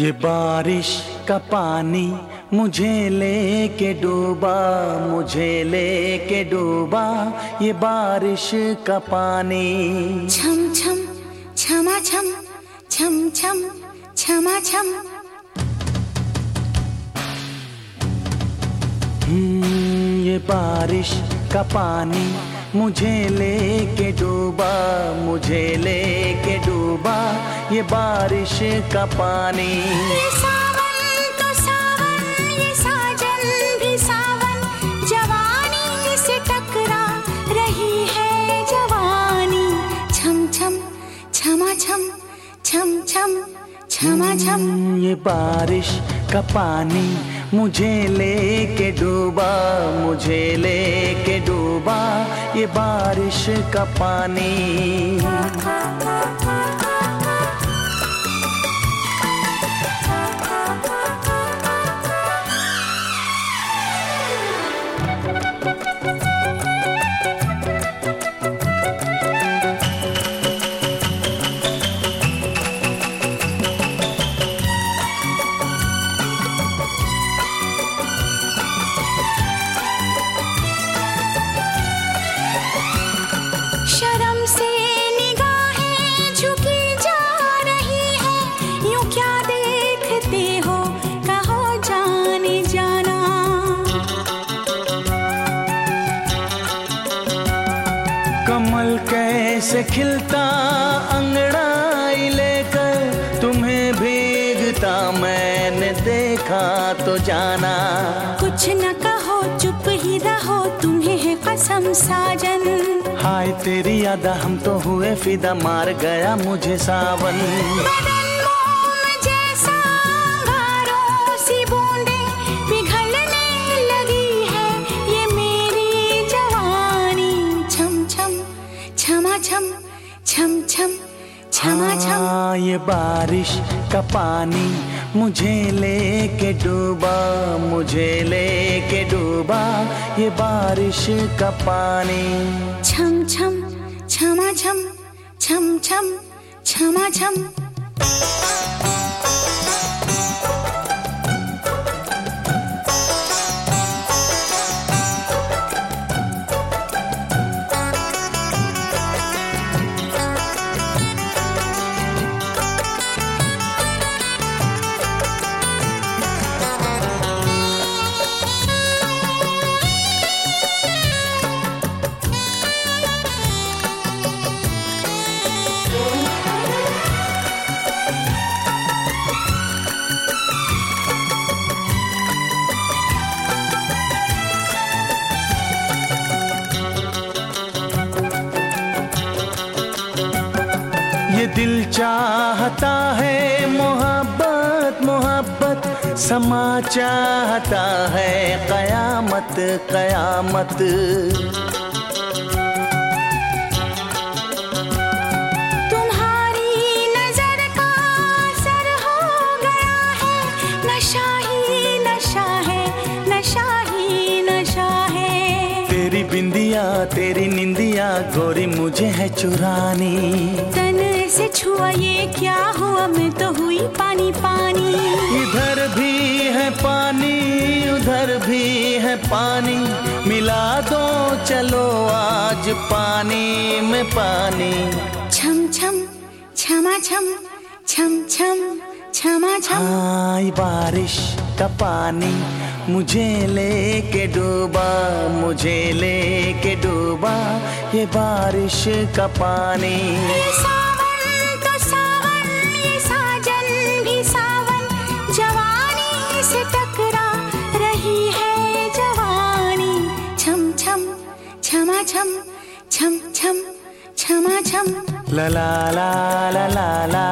ये बारिश का पानी मुझे लेके डूबा, मुझे लेके डूबा, ये बारिश का पानी। छम छम छमा छम, छम छम छमा छम। ये बारिश का पानी मुझे लेके डूबा, मुझे लेके डूबा, ये बारिश का पानी। ये सावन तो सावन, ये साजन भी सावन, जवानी से टकरा रही है जवानी। छम छम छमा छम, छम छम छमा छम। ये बारिश का पानी मुझे लेके डूबा, मुझे लेके डूबा, ये बारिश का पानी। शर्म से निगाहें झुकी जा रही है, यूं क्या देखते हो, कहो जाने जाना। कमल कैसे खिलता अंगड़ाई लेकर, तुम्हें भीगता मैंने देखा तो जाना। कुछ न कहो चुप ही रहो, तुम्हें है कसम साजन। हाय तेरी यादा हम तो हुए फिदा, मार गया मुझे सावन। बदन मोम जैसा अंगारों सी बूंदें पिघलने लगी है, ये मेरी जवानी। छम छम छमा छम, छम छम छमा छम। हाँ, ये बारिश का पानी मुझे लेके डूबा, मुझे लेके डूबा, ये बारिश का पानी। छम छम छमा छम, छम छम छमा छम। ये दिल चाहता है मोहब्बत मोहब्बत, समा चाहता है कयामत कयामत। तुम्हारी नजर का असर हो गया है, नशा ही नशा है, नशा ही नशा है। तेरी बिंदिया तेरी निंदिया गोरी मुझे है चुरानी। तन से छुआ ये क्या हुआ, मैं तो हुई पानी पानी। इधर भी है पानी उधर भी है पानी, मिला दो चलो आज पानी में पानी। छम छम छमा छम, छम छम छमा छम। हाँ, ये बारिश का पानी मुझे लेके डूबा, मुझे लेके डूबा, ये बारिश का पानी। ये सावन तो सावन, ये साजन भी सावन, जवानी से टकरा रही है जवानी। छम छम छमा छम, छम छम छमा छम। ला ला ला ला ला ला